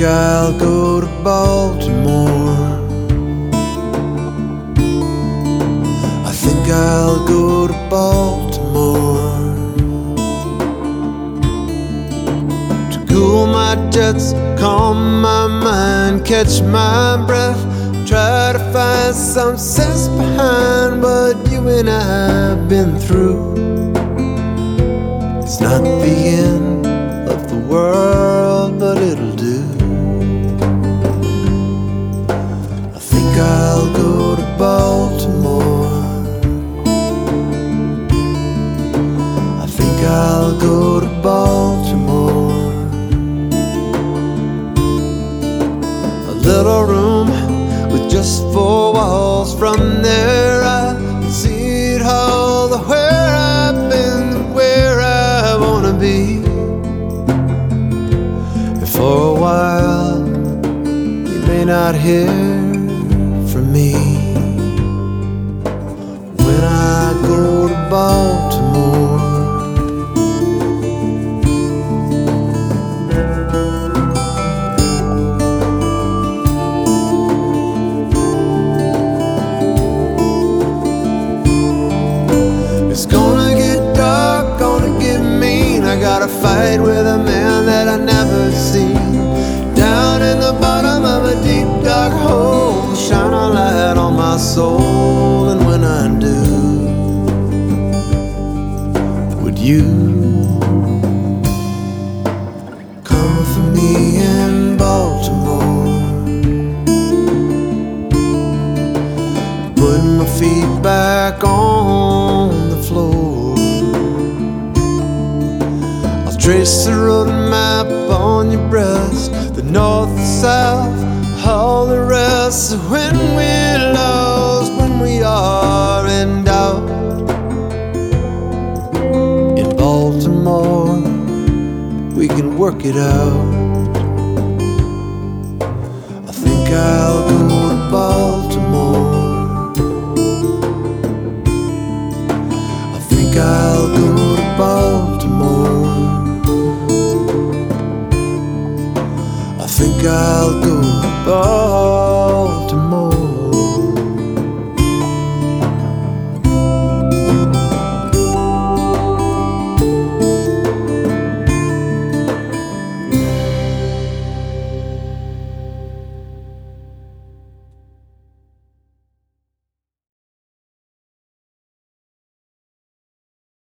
I'll go to Baltimore. I think I'll go to Baltimore to cool my jets, calm my mind, catch my breath, try to find some sense behind what you and I have been through. It's not the end of the world, but it'll do. I think I'll go to Baltimore. I think I'll go to Baltimore. A little room with just four walls. From there I can see it all, the where I've been, the where I wanna be. And for a while you may not hear from me when I go to Baltimore. It's gonna get dark, gonna get mean. I gotta fight with a man that I never seen. Down in the bottom of a deep dark hole, shine a light on my soul. And when I do, would you come for me in Baltimore? Put my feet back on the floor. I'll trace the road map on your breast, the north, the south, all the rest. When we're lost, when we are in doubt, in Baltimore we can work it out. I think I'll go to Baltimore. I think I'll go to Baltimore. I think I'll go to Baltimore.